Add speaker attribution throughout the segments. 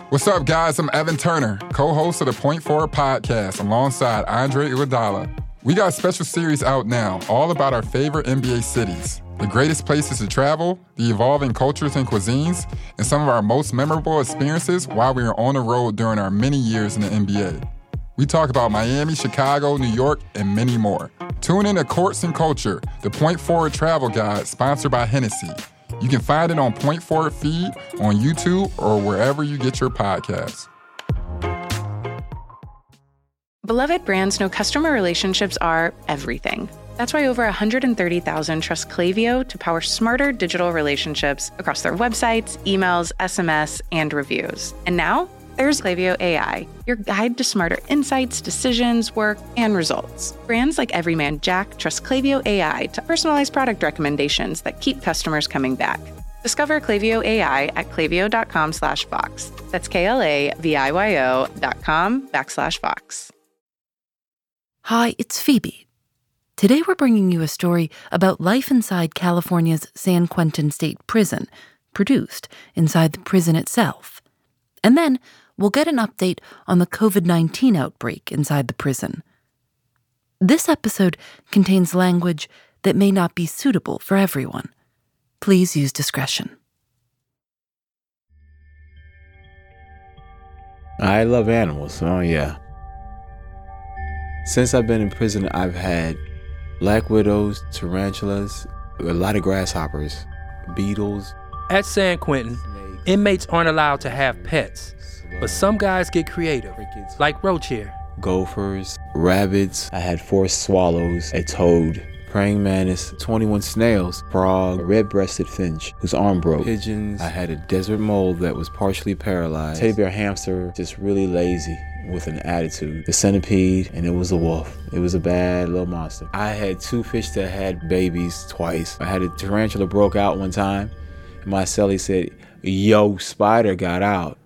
Speaker 1: What's up, guys? I'm Evan Turner, co-host of the Point Forward podcast alongside Andre Iguodala. We got a special series out now, all about our favorite NBA cities, the greatest places to travel, the evolving cultures and cuisines, and some of our most memorable experiences while we were on the road during our many years in the NBA. We talk about Miami, Chicago, New York, and many more. Tune in to Courts and Culture, the Point Forward travel guide sponsored by Hennessy. You can find it on Point Forward feed, on YouTube, or wherever you get your podcasts.
Speaker 2: Beloved brands know customer relationships are everything. That's why over 130,000 trust Klaviyo to power smarter digital relationships across their websites, emails, SMS, and reviews. And now, there's Klaviyo AI, your guide to smarter insights, decisions, work, and results. Brands like Everyman Jack trust Klaviyo AI to personalize product recommendations that keep customers coming back. Discover Klaviyo AI at klaviyo.com/Vox. That's KLAVIYO.com/Vox.
Speaker 3: Hi, it's Phoebe. Today we're bringing you a story about life inside California's San Quentin State Prison, produced inside the prison itself. And then we'll get an update on the COVID-19 outbreak inside the prison. This episode contains language that may not be suitable for everyone. Please use discretion.
Speaker 4: I love animals, so yeah. Since I've been in prison, I've had black widows, tarantulas, a lot of grasshoppers, beetles.
Speaker 5: At San Quentin, inmates aren't allowed to have pets, but some guys get creative, like Roach here.
Speaker 4: Gophers, rabbits. I had 4 swallows, a toad, praying mantis, 21 snails, frog, a red-breasted finch whose arm broke, pigeons. I had a desert mole that was partially paralyzed, teddy bear hamster, just really lazy with an attitude, the centipede, and it was a wolf. It was a bad little monster. I had 2 fish that had babies twice. I had a tarantula broke out one time, and my cellie said, "Yo, spider got out."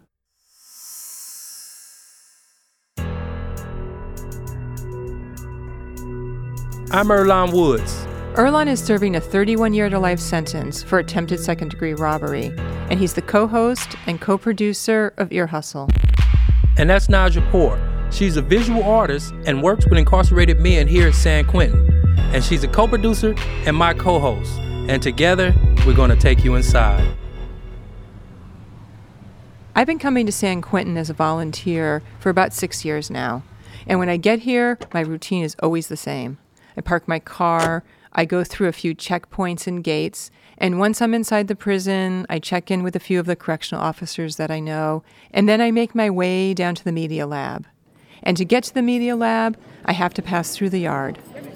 Speaker 5: I'm Earlonne Woods.
Speaker 6: Earlonne is serving a 31-year-to-life sentence for attempted second-degree robbery, and he's the co-host and co-producer of Ear Hustle.
Speaker 5: And that's Naja Poor. She's a visual artist and works with incarcerated men here at San Quentin. And she's a co-producer and my co-host. And together, we're going to take you inside.
Speaker 6: I've been coming to San Quentin as a volunteer for about 6 years now. And when I get here, my routine is always the same. I park my car, I go through a few checkpoints and gates, and once I'm inside the prison, I check in with a few of the correctional officers that I know, and then I make my way down to the media lab. And to get to the media lab, I have to pass through the yard.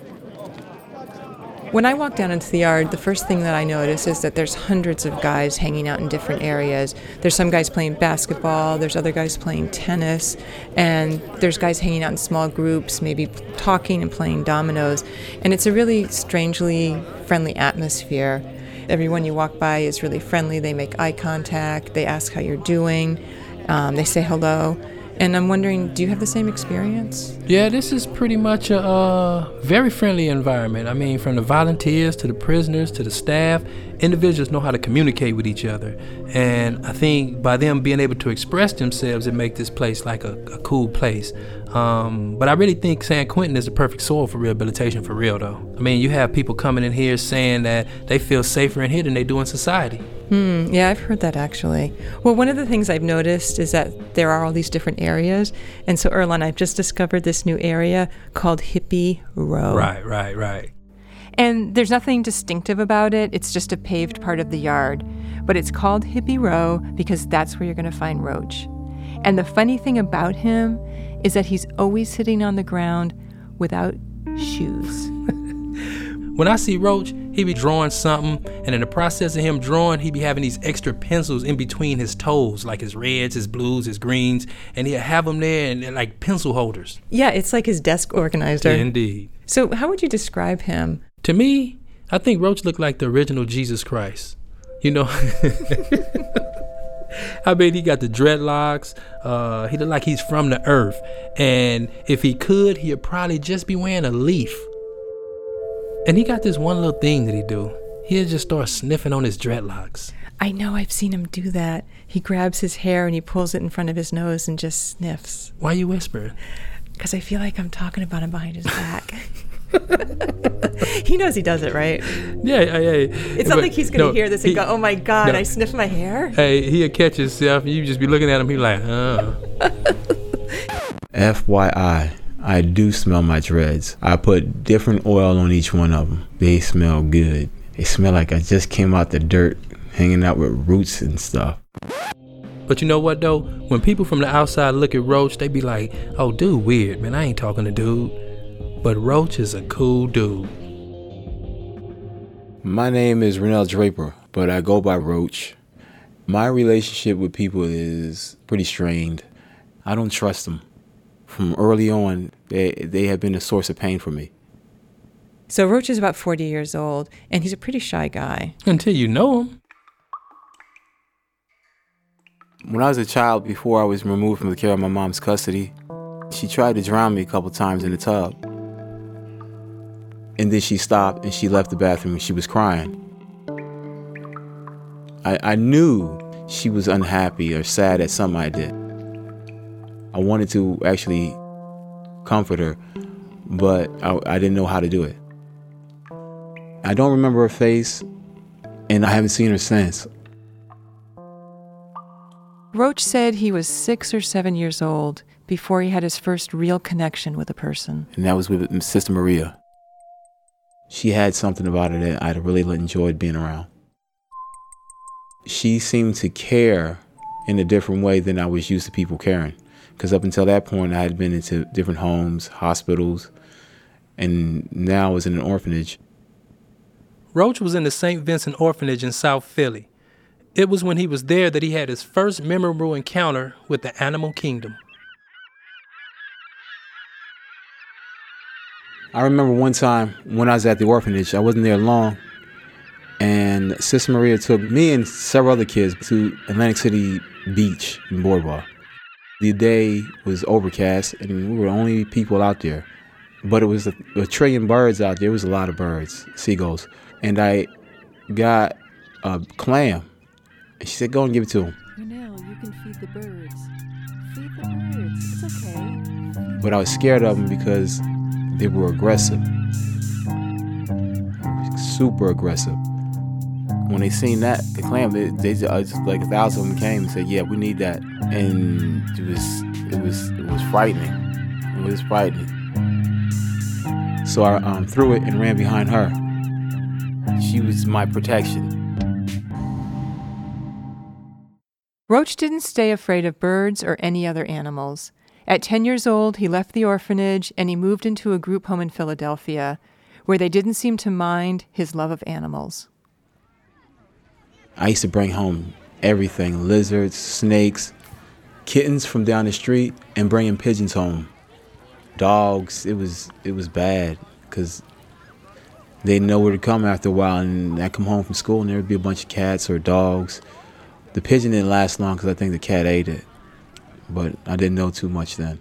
Speaker 6: When I walk down into the yard, the first thing that I notice is that there's hundreds of guys hanging out in different areas. There's some guys playing basketball, there's other guys playing tennis, and there's guys hanging out in small groups, maybe talking and playing dominoes. And it's a really strangely friendly atmosphere. Everyone you walk by is really friendly. They make eye contact, they ask how you're doing, they say hello. And I'm wondering, do you have the same experience?
Speaker 5: Yeah, this is pretty much a very friendly environment. I mean, from the volunteers to the prisoners to the staff, individuals know how to communicate with each other. And I think by them being able to express themselves, it makes this place like a cool place. But I really think San Quentin is the perfect soil for rehabilitation for real, though. I mean, you have people coming in here saying that they feel safer in here than they do in society.
Speaker 6: Yeah, I've heard that actually. Well, one of the things I've noticed is that there are all these different areas. And so, Earlonne, I've just discovered this new area called Hippie Row.
Speaker 5: Right.
Speaker 6: And there's nothing distinctive about it. It's just a paved part of the yard. But it's called Hippie Row because that's where you're going to find Roach. And the funny thing about him is that he's always sitting on the ground without shoes.
Speaker 5: When I see Roach, he be drawing something, and in the process of him drawing, he be having these extra pencils in between his toes, like his reds, his blues, his greens, and he'll have them there and they're like pencil holders.
Speaker 6: Yeah, it's like his desk organizer.
Speaker 5: Yeah, indeed.
Speaker 6: So how would you describe him?
Speaker 5: To me, I think Roach looked like the original Jesus Christ. You know? I mean, he got the dreadlocks. He looked like he's from the earth. And if he could, he'd probably just be wearing a leaf. And he got this one little thing that he do. He'll just start sniffing on his dreadlocks.
Speaker 6: I know, I've seen him do that. He grabs his hair and he pulls it in front of his nose and just sniffs.
Speaker 5: Why are you whispering?
Speaker 6: Because I feel like I'm talking about him behind his back. He knows he does it, right?
Speaker 5: Yeah.
Speaker 6: It's not like he's going to hear this and go, oh my God, I sniffed my hair?
Speaker 5: Hey, he'll catch himself and you just be looking at him, he like,
Speaker 4: FYI, I do smell my dreads. I put different oil on each one of them. They smell good. They smell like I just came out the dirt, hanging out with roots and stuff.
Speaker 5: But you know what though? When people from the outside look at Roach, they be like, oh, dude weird, man, I ain't talking to dude. But Roach is a cool dude.
Speaker 4: My name is Renell Draper, but I go by Roach. My relationship with people is pretty strained. I don't trust them. From early on, they have been a source of pain for me.
Speaker 6: So Roach is about 40 years old, and he's a pretty shy guy.
Speaker 5: Until you know him.
Speaker 4: When I was a child, before I was removed from the care of my mom's custody, she tried to drown me a couple times in the tub. And then she stopped and she left the bathroom and she was crying. I knew she was unhappy or sad at something I did. I wanted to actually comfort her, but I didn't know how to do it. I don't remember her face, and I haven't seen her since.
Speaker 6: Roach said he was 6 or 7 years old before he had his first real connection with a person.
Speaker 4: And that was with Sister Maria. She had something about her that I really enjoyed being around. She seemed to care in a different way than I was used to people caring. Because up until that point, I had been into different homes, hospitals, and now I was in an orphanage.
Speaker 5: Roach was in the St. Vincent Orphanage in South Philly. It was when he was there that he had his first memorable encounter with the animal kingdom.
Speaker 4: I remember one time when I was at the orphanage, I wasn't there long, and Sister Maria took me and several other kids to Atlantic City Beach in Boardwalk. The day was overcast, and we were the only people out there. But it was a trillion birds out there. It was a lot of birds, seagulls. And I got a clam, and she said, go and give it to him.
Speaker 3: Renell, you can feed the birds. Feed the birds. It's okay.
Speaker 4: But I was scared of them because they were aggressive. Super aggressive. When they seen that, the clam, they just like 1,000 of them came and said, yeah, we need that. And it was frightening. It was frightening. So I threw it and ran behind her. She was my protection.
Speaker 6: Roach didn't stay afraid of birds or any other animals. At 10 years old, he left the orphanage and he moved into a group home in Philadelphia, where they didn't seem to mind his love of animals.
Speaker 4: I used to bring home everything, lizards, snakes, kittens from down the street, and bringing pigeons home. Dogs, it was bad, because they didn't know where to come after a while, and I'd come home from school and there would be a bunch of cats or dogs. The pigeon didn't last long because I think the cat ate it, but I didn't know too much then.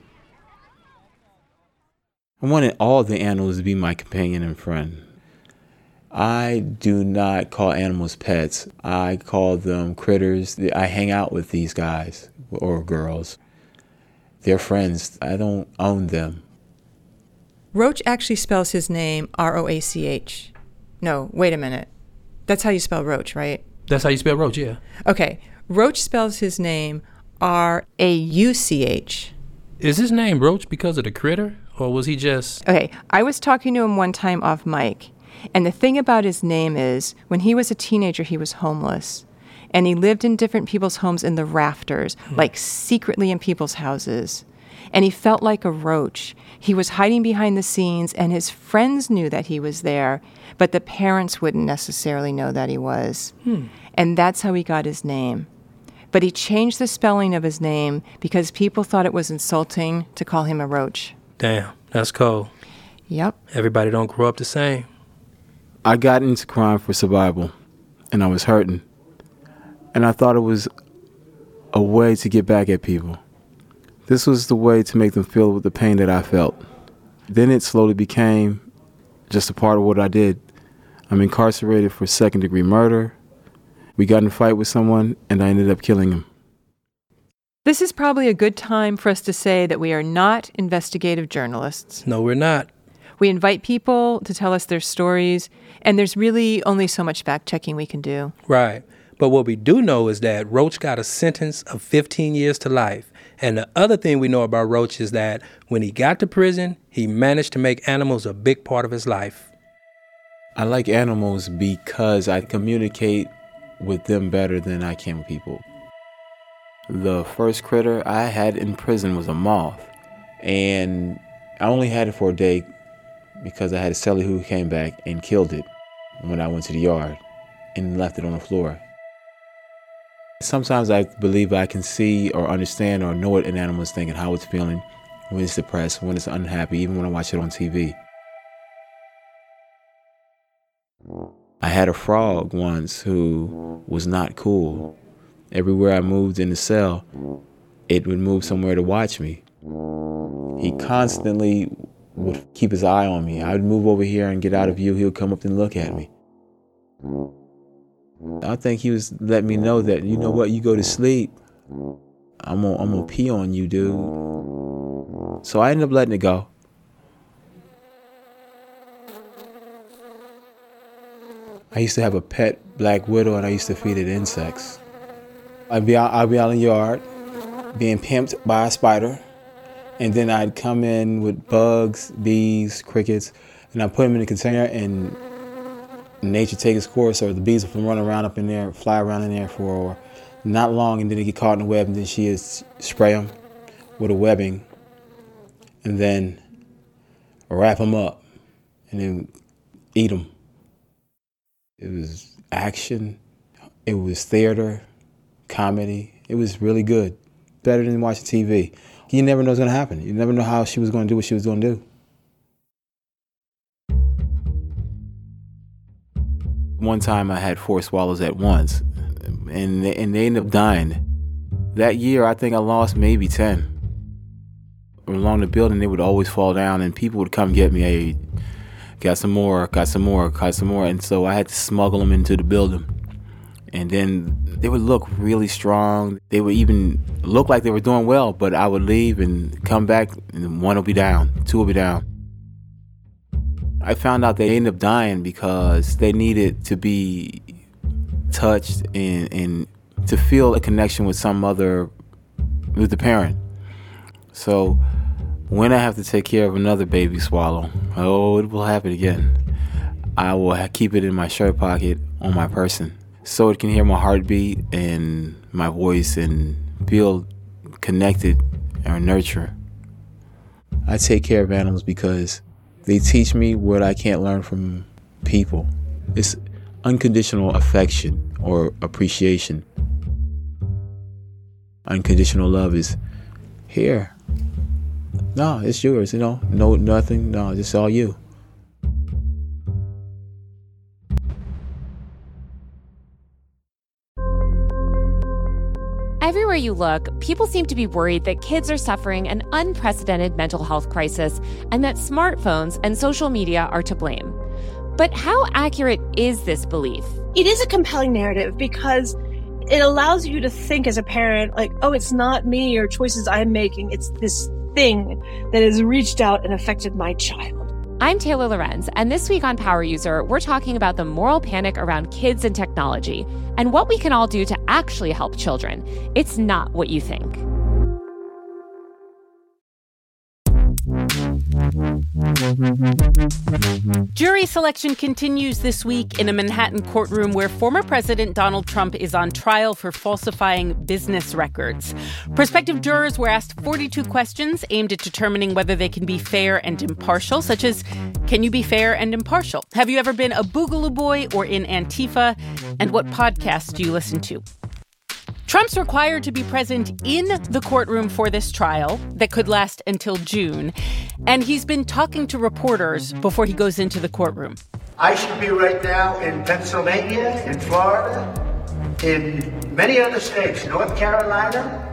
Speaker 4: I wanted all the animals to be my companion and friend. I do not call animals pets. I call them critters. I hang out with these guys or girls. They're friends. I don't own them.
Speaker 6: Roach actually spells his name R-O-A-C-H. No, wait a minute. That's how you spell Roach, right?
Speaker 5: That's how you spell Roach, yeah.
Speaker 6: Okay. Roach spells his name R-A-U-C-H.
Speaker 5: Is his name Roach because of the critter, or was he just...
Speaker 6: Okay, I was talking to him one time off mic, and the thing about his name is, when he was a teenager, he was homeless. And he lived in different people's homes in the rafters, like secretly in people's houses. And he felt like a roach. He was hiding behind the scenes, and his friends knew that he was there, but the parents wouldn't necessarily know that he was. And that's how he got his name. But he changed the spelling of his name because people thought it was insulting to call him a roach.
Speaker 5: Damn, that's cold.
Speaker 6: Yep.
Speaker 5: Everybody don't grow up the same.
Speaker 4: I got into crime for survival, and I was hurting. And I thought it was a way to get back at people. This was the way to make them feel the pain that I felt. Then it slowly became just a part of what I did. I'm incarcerated for second-degree murder, We got in a fight with someone, and I ended up killing him.
Speaker 6: This is probably a good time for us to say that we are not investigative journalists.
Speaker 5: No, we're not.
Speaker 6: We invite people to tell us their stories, and there's really only so much fact-checking we can do.
Speaker 5: Right. But what we do know is that Roach got a sentence of 15 years to life. And the other thing we know about Roach is that when he got to prison, he managed to make animals a big part of his life.
Speaker 4: I like animals because I communicate with them better than I can with people. The first critter I had in prison was a moth, and I only had it for a day because I had a cellie who came back and killed it when I went to the yard and left it on the floor. Sometimes I believe I can see or understand or know what an animal is thinking, how it's feeling, when it's depressed, when it's unhappy, even when I watch it on TV. I had a frog once who was not cool. Everywhere I moved in the cell, it would move somewhere to watch me. He constantly would keep his eye on me. I would move over here and get out of view. He would come up and look at me. I think he was letting me know that, you know what, you go to sleep, I'm gonna pee on you, dude. So I ended up letting it go. I used to have a pet black widow, and I used to feed it insects. I'd be out in the yard, being pimped by a spider, and then I'd come in with bugs, bees, crickets, and I'd put them in a container, and nature take its course, or the bees will run around up in there, fly around in there for not long, and then they get caught in the web, and then she'd spray them with a webbing, and then wrap them up, and then eat them. It was action, it was theater, comedy. It was really good. Better than watching TV. You never know what's going to happen. You never know how she was going to do what she was going to do. One time I had 4 swallows at once, and they ended up dying. That year, I think I lost maybe 10. Along the building, they would always fall down, and people would come get me. Hey, got some more. And so I had to smuggle them into the building. And then they would look really strong. They would even look like they were doing well, but I would leave and come back, and 1 will be down, 2 will be down. I found out they ended up dying because they needed to be touched and to feel a connection with with the parent. So when I have to take care of another baby swallow, it will happen again. I will keep it in my shirt pocket on my person, so it can hear my heartbeat and my voice and feel connected or nurture. I take care of animals because they teach me what I can't learn from people. It's unconditional affection or appreciation. Unconditional love is here. No, it's yours, no, nothing, no, it's all you.
Speaker 7: Everywhere you look, people seem to be worried that kids are suffering an unprecedented mental health crisis and that smartphones and social media are to blame. But how accurate is this belief?
Speaker 8: It is a compelling narrative because it allows you to think as a parent, like, oh, it's not me or choices I'm making. It's this thing that has reached out and affected my child.
Speaker 7: I'm Taylor Lorenz, and this week on Power User, we're talking about the moral panic around kids and technology and what we can all do to actually help children. It's not what you think.
Speaker 9: Jury selection continues this week in a Manhattan courtroom where former President Donald Trump is on trial for falsifying business records. Prospective jurors were asked 42 questions aimed at determining whether they can be fair and impartial, such as, can you be fair and impartial? Have you ever been a Boogaloo Boy or in Antifa? And what podcasts do you listen to? Trump's required to be present in the courtroom for this trial that could last until June, and he's been talking to reporters before he goes into the courtroom.
Speaker 10: I should be right now in Pennsylvania, in Florida, in many other states, North Carolina,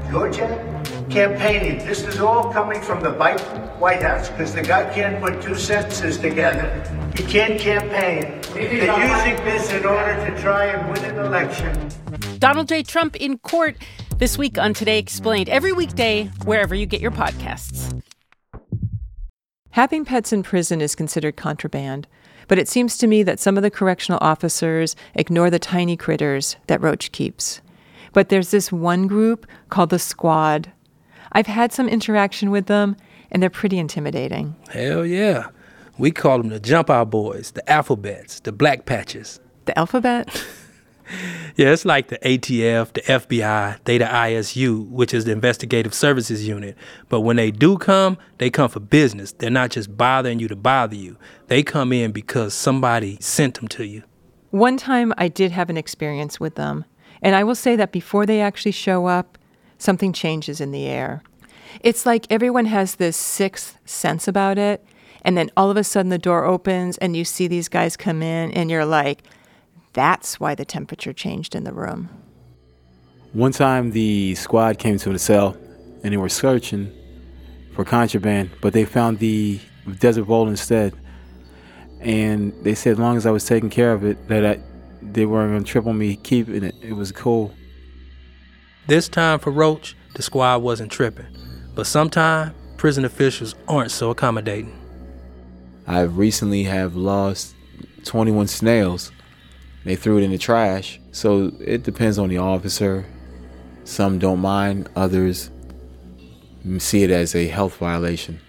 Speaker 10: Georgia, campaigning. This is all coming from the White House because the guy can't put two sentences together. He can't campaign. They're using this in order to try and win an election.
Speaker 9: Donald J. Trump in court this week on Today Explained, every weekday wherever you get your podcasts.
Speaker 6: Having pets in prison is considered contraband, but it seems to me that some of the correctional officers ignore the tiny critters that Roach keeps. But there's this one group called the Squad. I've had some interaction with them, and they're pretty intimidating.
Speaker 5: Hell yeah. We call them the Jump Out Boys, the Alphabets, the Black Patches.
Speaker 6: The Alphabet?
Speaker 5: Yeah, it's like the ATF, the FBI, they the ISU, which is the Investigative Services Unit. But when they do come, they come for business. They're not just bothering you to bother you. They come in because somebody sent them to you.
Speaker 6: One time I did have an experience with them, and I will say that before they actually show up, something changes in the air. It's like everyone has this sixth sense about it, and then all of a sudden the door opens and you see these guys come in and you're like, that's why the temperature changed in the room.
Speaker 4: One time the Squad came to the cell and they were searching for contraband, but they found the Desert Bowl instead. And they said as long as I was taking care of it, that they weren't going to trip on me keeping it. It was cool.
Speaker 5: This time for Roach, the Squad wasn't tripping. But sometimes prison officials aren't so accommodating.
Speaker 4: I recently have lost 21 snails. They threw it in the trash. So it depends on the officer. Some don't mind, others see it as a health violation.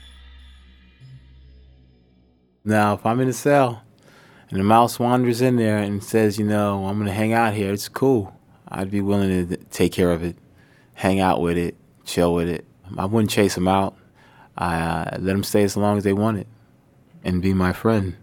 Speaker 4: Now, if I'm in a cell and a mouse wanders in there and says, I'm going to hang out here, it's cool. I'd be willing to take care of it, hang out with it, chill with it. I wouldn't chase them out. I let them stay as long as they want it and be my friend.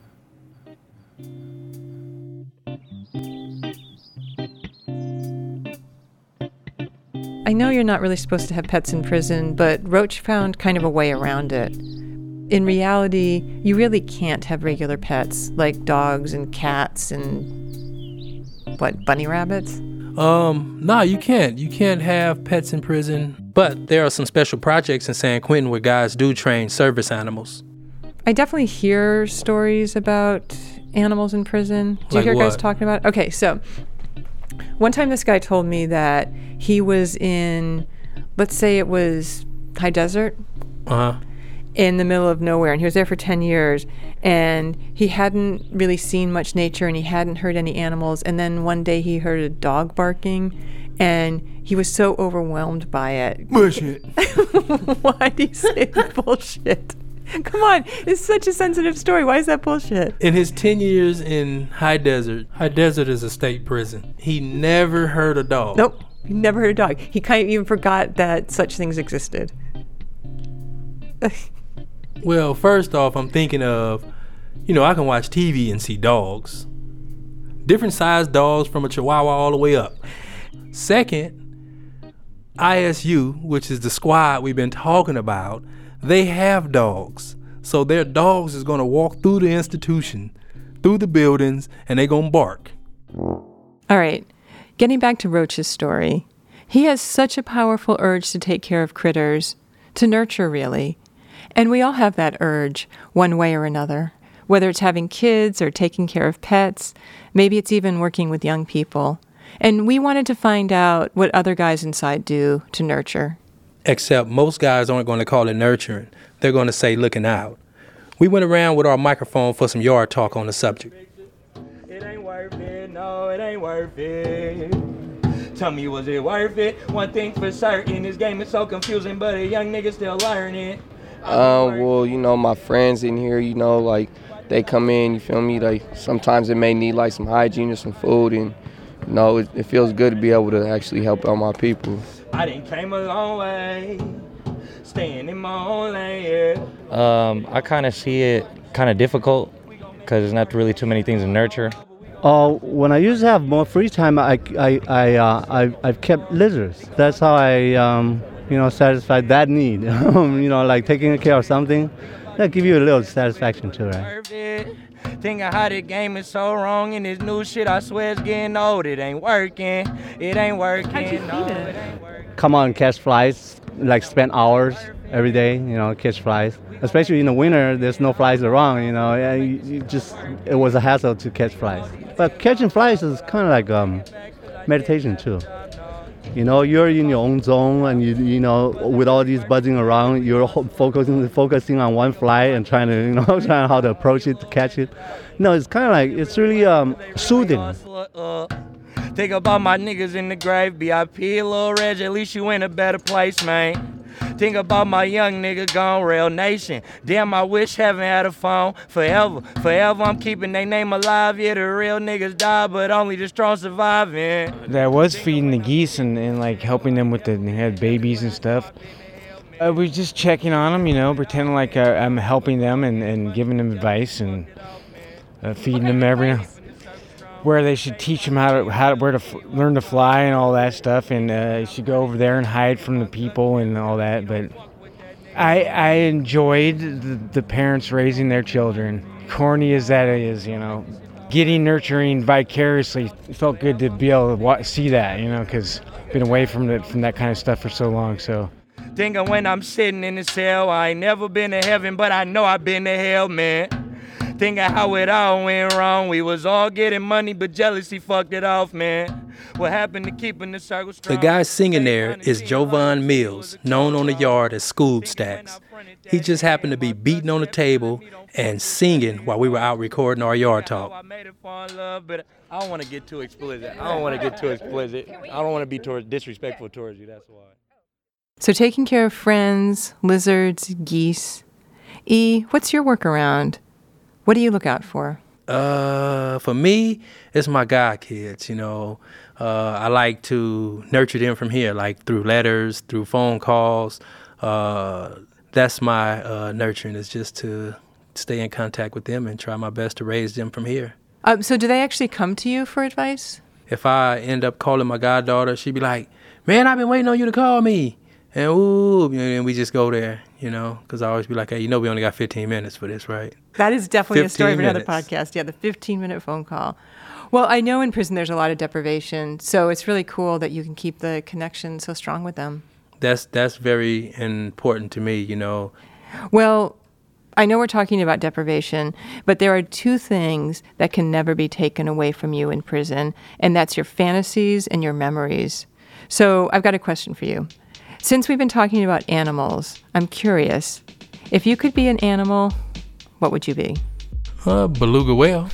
Speaker 6: I know you're not really supposed to have pets in prison, but Roach found kind of a way around it. In reality, you really can't have regular pets like dogs and cats and, bunny rabbits?
Speaker 5: No, you can't. You can't have pets in prison. But there are some special projects in San Quentin where guys do train service animals.
Speaker 6: I definitely hear stories about animals in prison. Do you hear guys talking about it? Okay, so one time this guy told me that he was in, let's say it was high desert. In the middle of nowhere, and he was there for 10 years, and he hadn't really seen much nature, and he hadn't heard any animals, and then one day he heard a dog barking, and he was so overwhelmed by it.
Speaker 5: Bullshit.
Speaker 6: Why do you say bullshit? Come on, it's such a sensitive story. Why is that bullshit?
Speaker 5: In his 10 years in High Desert is a state prison, he never heard a dog.
Speaker 6: Nope, he never heard a dog. He kind of even forgot that such things existed.
Speaker 5: Well, first off, I'm thinking of, I can watch TV and see dogs. Different sized dogs from a Chihuahua all the way up. Second, ISU, which is the Squad we've been talking about, they have dogs. So their dogs is going to walk through the institution, through the buildings, and they going to bark.
Speaker 6: All right, getting back to Roach's story. He has such a powerful urge to take care of critters, to nurture, really. And we all have that urge, one way or another, whether it's having kids or taking care of pets. Maybe it's even working with young people. And we wanted to find out what other guys inside do to nurture.
Speaker 5: Except most guys aren't going to call it nurturing. They're going to say looking out. We went around with our microphone for some yard talk on the subject.
Speaker 11: It ain't worth it, no, it ain't worth it. Tell me, was it worth it? One thing for certain, this game is so confusing, but a young nigga still learning.
Speaker 12: Well, my friends in here, they come in, you feel me? Like, sometimes it may need, some hygiene or some food, and, it feels good to be able to actually help out my people.
Speaker 11: I done came a long way, staying in my own lane,
Speaker 13: I kind of see it kind of difficult, because there's not really too many things to nurture.
Speaker 14: When I used to have more free time, I've kept lizards. That's how I, satisfy that need. Like taking care of something, that give you a little satisfaction too, right?
Speaker 11: Thinking how the game is so wrong and this new shit, I swear it's getting old. It ain't working. It ain't working.
Speaker 8: How'd you feed it?
Speaker 14: Come on, catch flies, like spend hours every day, catch flies. Especially in the winter, there's no flies around, it was a hassle to catch flies. But catching flies is kind of like meditation too. You're in your own zone, and you with all these buzzing around, you're focusing on one fly and trying to trying how to approach it to catch it. It's kind of like it's really soothing.
Speaker 11: Think about my niggas in the grave, BIP, Lil Reg, at least you in a better place, man. Think about my young nigga gone, Rail Nation. Damn, I wish heaven had a phone. Forever I'm keeping their name alive. Yeah, the real niggas die, but only the strong surviving.
Speaker 15: That was feeding the geese and like helping them with they had babies and stuff. We're just checking on them, pretending like I'm helping them and giving them advice and feeding them every now. Where they should teach them where to learn to fly and all that stuff, and you should go over there and hide from the people and all that. But I enjoyed the parents raising their children, corny as that is, getting nurturing vicariously. It felt good to be able to see that, because I've been away from that kind of stuff for so long. So
Speaker 11: thinking when I'm sitting in the cell, I ain't never been to heaven, but I know I've been to hell, man. Thinking how it all went wrong. We was all getting money, but jealousy fucked it off, man. What happened to keeping the circle strong?
Speaker 5: The guy singing there is Jovan Mills, known on the yard as Scoob Stacks. He just happened to be beating on the table and singing while we were out recording our yard talk.
Speaker 11: I made it fall in love, but I don't want to get too explicit. I don't want to be disrespectful towards you, that's why.
Speaker 6: So taking care of friends, lizards, geese. E, what's your workaround? What do you look out for?
Speaker 5: For me, it's my god kids, I like to nurture them from here, like through letters, through phone calls. That's my nurturing, is just to stay in contact with them and try my best to raise them from here.
Speaker 6: So do they actually come to you for advice?
Speaker 5: If I end up calling my goddaughter, she'd be like, man, I've been waiting on you to call me. And we just go there, because I always be like, hey, we only got 15 minutes for this, right?
Speaker 6: That is definitely a story for another
Speaker 5: minutes.
Speaker 6: podcast. Yeah, the 15-minute phone call. Well, I know in prison there's a lot of deprivation, so it's really cool that you can keep the connection so strong with them.
Speaker 5: That's very important to me,
Speaker 6: Well, I know we're talking about deprivation, but there are two things that can never be taken away from you in prison, and that's your fantasies and your memories. So I've got a question for you. Since we've been talking about animals, I'm curious, if you could be an animal, what would you be?
Speaker 5: Beluga whale.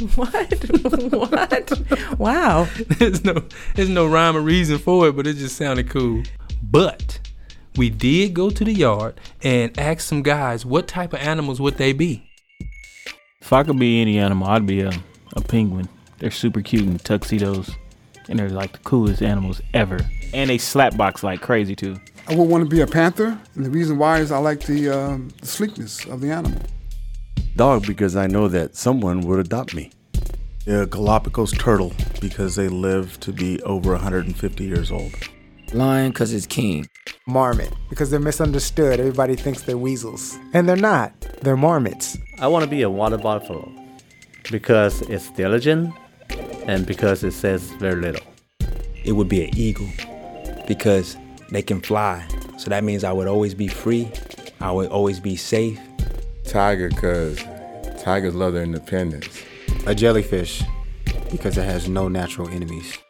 Speaker 6: What? Wow.
Speaker 5: There's no rhyme or reason for it, but it just sounded cool. But we did go to the yard and ask some guys what type of animals would they be.
Speaker 16: If I could be any animal, I'd be a penguin. They're super cute in tuxedos, and they're like the coolest animals ever. And they slap box like crazy too.
Speaker 17: I would want to be a panther, and the reason why is I like the sleekness of the animal.
Speaker 18: Dog, because I know that someone would adopt me.
Speaker 19: A Galapagos turtle, because they live to be over 150 years old.
Speaker 20: Lion, because it's king.
Speaker 21: Marmot, because they're misunderstood. Everybody thinks they're weasels. And they're not. They're marmots.
Speaker 14: I want to be a water buffalo, because it's diligent and because it says very little.
Speaker 20: It would be an eagle, because they can fly. So that means I would always be free. I would always be safe.
Speaker 4: Tiger, because tigers love their independence.
Speaker 21: A jellyfish, because it has no natural enemies.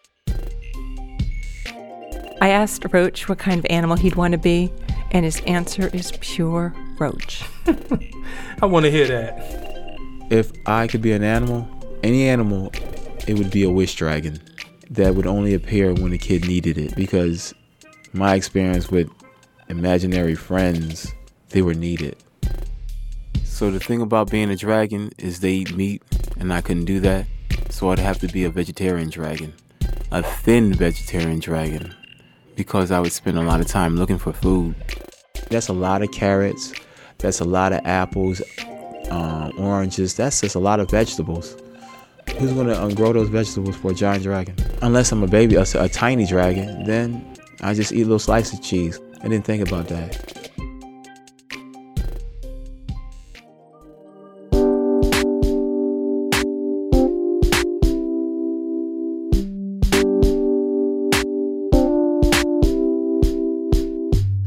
Speaker 6: I asked Roach what kind of animal he'd want to be, and his answer is pure roach.
Speaker 5: I want to hear that.
Speaker 4: If I could be an animal, any animal, it would be a wish dragon. That would only appear when a kid needed it, because my experience with imaginary friends, they were needed. So the thing about being a dragon is they eat meat, and I couldn't do that, so I'd have to be a vegetarian dragon. A thin vegetarian dragon, because I would spend a lot of time looking for food. That's a lot of carrots, that's a lot of apples, oranges, that's just a lot of vegetables. Who's gonna grow those vegetables for a giant dragon? Unless I'm a baby, a tiny dragon, then I just eat a little slice of cheese. I didn't think about that.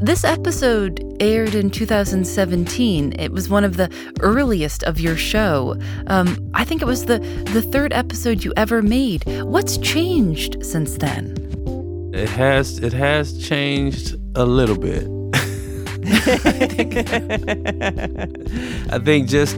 Speaker 3: This episode aired in 2017. It was one of the earliest of your show. I think it was the third episode you ever made. What's changed since then?
Speaker 5: It has changed a little bit. I think just,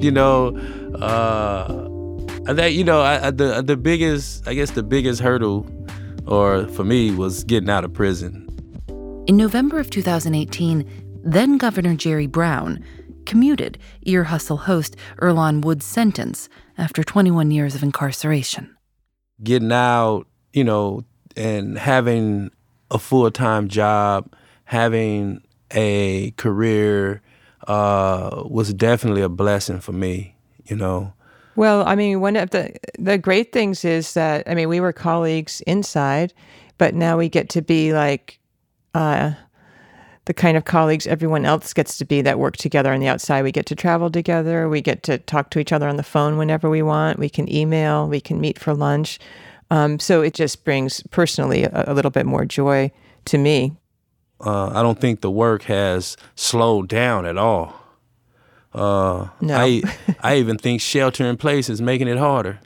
Speaker 5: the biggest hurdle, or for me, was getting out of prison.
Speaker 3: In November of 2018, then Governor Jerry Brown commuted Ear Hustle host Earlonne Wood's sentence after 21 years of incarceration.
Speaker 5: Getting out, and having a full-time job, having a career was definitely a blessing for me,
Speaker 6: Well, I mean, one of the great things is that, we were colleagues inside, but now we get to be like the kind of colleagues everyone else gets to be that work together on the outside. We get to travel together. We get to talk to each other on the phone whenever we want. We can email. We can meet for lunch. So it just brings personally a little bit more joy to me.
Speaker 5: I don't think the work has slowed down at all.
Speaker 6: No.
Speaker 5: I even think shelter in place is making it harder.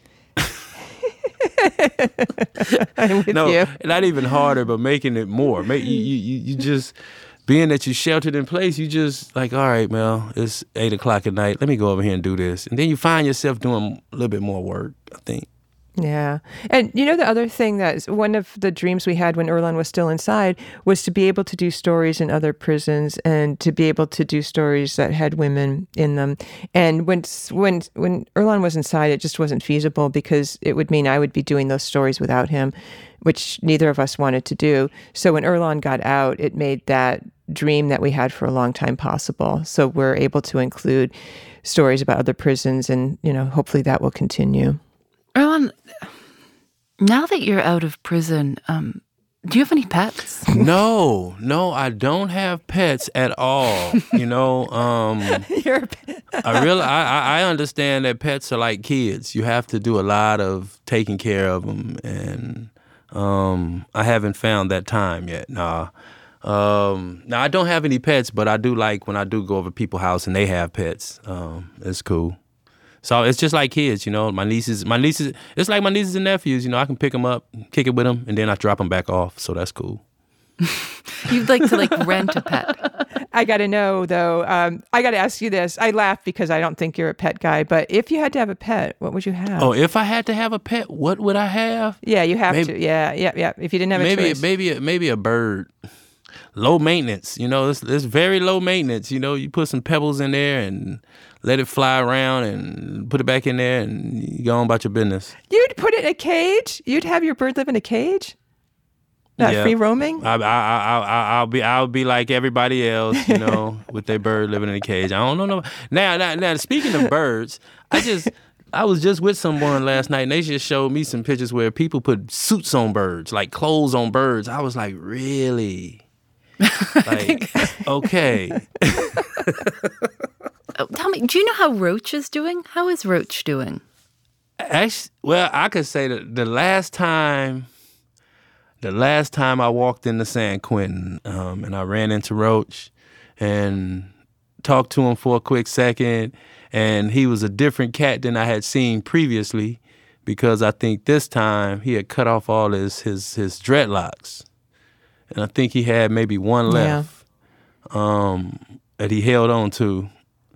Speaker 6: I'm with you.
Speaker 5: Not even harder, but making it more. You just, being that you sheltered in place, you just like, all right, Mel, it's 8 o'clock at night. Let me go over here and do this. And then you find yourself doing a little bit more work, I think.
Speaker 6: Yeah. And the other thing that is one of the dreams we had when Earlonne was still inside was to be able to do stories in other prisons and to be able to do stories that had women in them. And when Earlonne was inside, it just wasn't feasible because it would mean I would be doing those stories without him, which neither of us wanted to do. So when Earlonne got out, it made that dream that we had for a long time possible. So we're able to include stories about other prisons and, hopefully that will continue.
Speaker 3: Earlonne, now that you're out of prison, do you have any pets?
Speaker 5: No, I don't have pets at all.
Speaker 6: You're a pet.
Speaker 5: I understand that pets are like kids. You have to do a lot of taking care of them, and I haven't found that time yet. Nah. Now I don't have any pets, but I do like when I do go over people's house and they have pets. It's cool. So it's just like kids, my nieces, it's like my nieces and nephews, I can pick them up, kick it with them, and then I drop them back off. So that's cool.
Speaker 3: You'd like to rent a pet.
Speaker 6: I got to know though, I got to ask you this. I laugh because I don't think you're a pet guy, but if you had to have a pet, what would you have?
Speaker 5: Oh, if I had to have a pet, what would I have?
Speaker 6: Yeah, you have to. Yeah. If you didn't have a choice.
Speaker 5: Maybe a bird. Low maintenance, it's very low maintenance. You put some pebbles in there and let it fly around and put it back in there and you go on about your business.
Speaker 6: You'd put it in a cage? You'd have your bird live in a cage? Not free roaming?
Speaker 5: I'll be like everybody else, with their bird living in a cage. I don't know. Now, speaking of birds, I was just with someone last night and they just showed me some pictures where people put suits on birds, like clothes on birds. I was like, really? Okay.
Speaker 3: Tell me, do you know how Roach is doing? How is Roach doing?
Speaker 5: Actually, well, I could say that the last time I walked into San Quentin, and I ran into Roach and talked to him for a quick second, and he was a different cat than I had seen previously because I think this time he had cut off all his dreadlocks. And I think he had maybe one left that he held on to.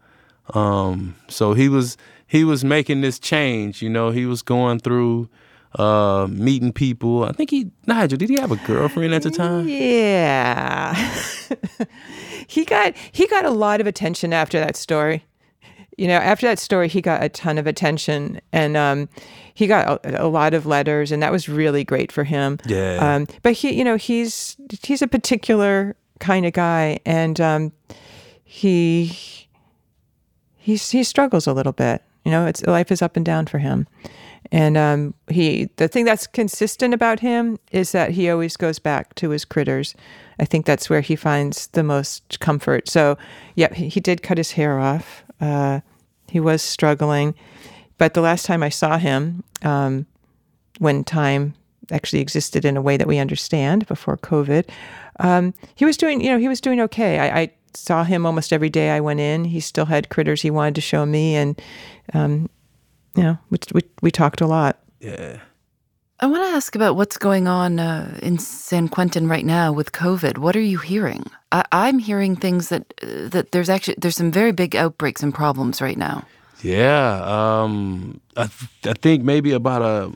Speaker 5: So he was making this change, he was going through meeting people. I think Nigel, did he have a girlfriend at the time?
Speaker 6: Yeah. He got a lot of attention after that story. After that story, he got a ton of attention and he got a lot of letters and that was really great for him.
Speaker 5: Yeah.
Speaker 6: But he's a particular kind of guy and he struggles a little bit. Life is up and down for him. And the thing that's consistent about him is that he always goes back to his critters. I think that's where he finds the most comfort. So, yeah, he did cut his hair off. He was struggling. But the last time I saw him, when time actually existed in a way that we understand before COVID. He was doing okay. I saw him almost every day I went in. He still had critters he wanted to show me, and we talked a lot.
Speaker 3: Yeah. I want to ask about what's going on in San Quentin right now with COVID. What are you hearing? I'm hearing things that there's some very big outbreaks and problems right now.
Speaker 1: Yeah, I think maybe about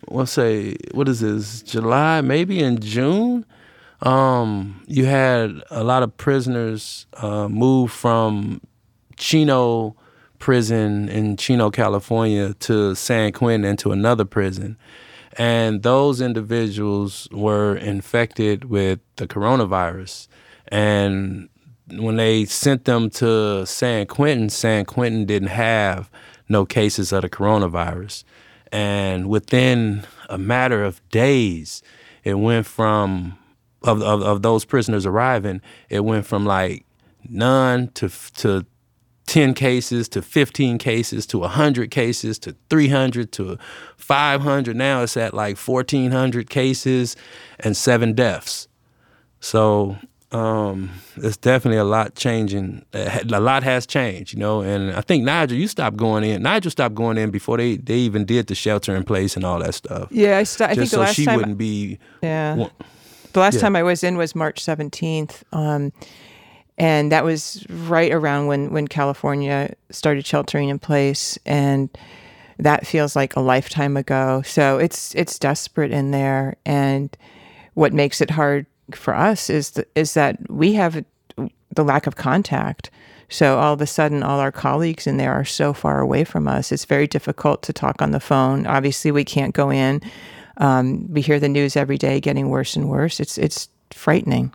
Speaker 1: July, maybe in June, you had a lot of prisoners move from Chino prison in Chino, California to San Quentin into another prison. And those individuals were infected with the coronavirus. And when they sent them to San Quentin didn't have no cases of the coronavirus. And within a matter of days, it went from, of those prisoners arriving, it went from like none to 10 cases to 15 cases to 100 cases to 300 to 500. Now it's at like 1,400 cases and 7 deaths. So it's definitely a lot changing. A lot has changed, and I think Nigel stopped going in before they even did the shelter in place and all that stuff.
Speaker 6: Yeah, I think the last
Speaker 1: she
Speaker 6: time
Speaker 1: wouldn't be.
Speaker 6: Yeah. The last time I was in was March 17th. And that was right around when California started sheltering in place, and that feels like a lifetime ago. So it's desperate in there, and what makes it hard for us is that we have the lack of contact. So all of a sudden, all our colleagues in there are so far away from us. It's very difficult to talk on the phone. Obviously, we can't go in. We hear the news every day getting worse and worse. It's frightening.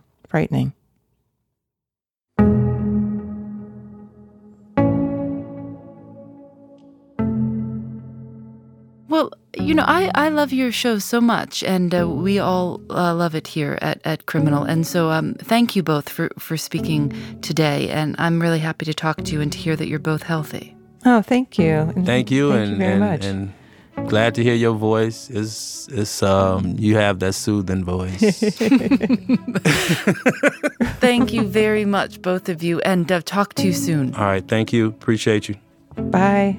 Speaker 3: Well, I love your show so much, and we all love it here at Criminal. And so thank you both for speaking today, and I'm really happy to talk to you and to hear that you're both healthy.
Speaker 6: Oh, thank you.
Speaker 1: Thank you,
Speaker 6: and very much.
Speaker 1: And glad to hear your voice. It's you have that soothing voice.
Speaker 3: Thank you very much, both of you, and talk to you soon.
Speaker 1: All right, thank you. Appreciate you.
Speaker 6: Bye.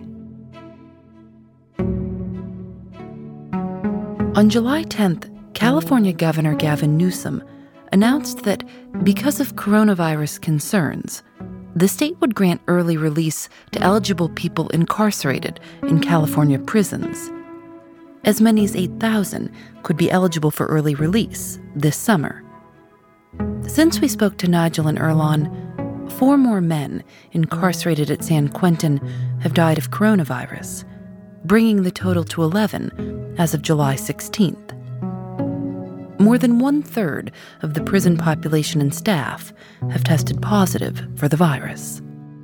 Speaker 3: On July 10th, California Governor Gavin Newsom announced that because of coronavirus concerns, the state would grant early release to eligible people incarcerated in California prisons. As many as 8,000 could be eligible for early release this summer. Since we spoke to Nigel and Earlonne, 4 more men incarcerated at San Quentin have died of coronavirus, bringing the total to 11 as of July 16th. More than 1/3 of the prison population and staff have tested positive for the virus.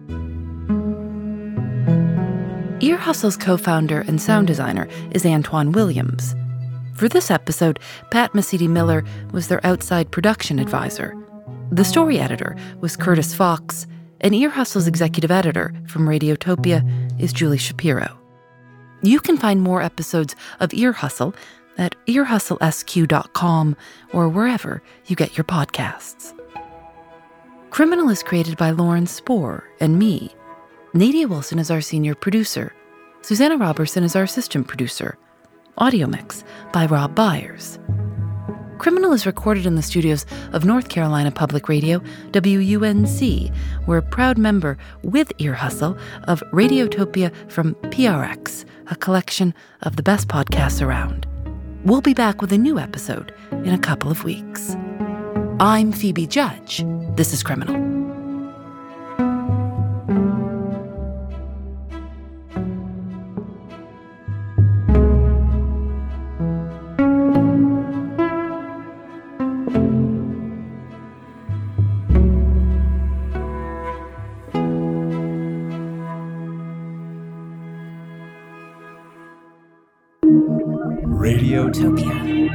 Speaker 3: Ear Hustle's co-founder and sound designer is Antoine Williams. For this episode, Pat Mesiti-Miller was their outside production advisor. The story editor was Curtis Fox, and Ear Hustle's executive editor from Radiotopia is Julie Shapiro. You can find more episodes of Ear Hustle at earhustlesq.com or wherever you get your podcasts. Criminal is created by Lauren Spohr and me. Nadia Wilson is our senior producer. Susanna Robertson is our assistant producer. Audio mix by Rob Byers. Criminal is recorded in the studios of North Carolina Public Radio, WUNC. We're a proud member with Ear Hustle of Radiotopia from PRX, a collection of the best podcasts around. We'll be back with a new episode in a couple of weeks. I'm Phoebe Judge. This is Criminal.
Speaker 22: Radiotopia.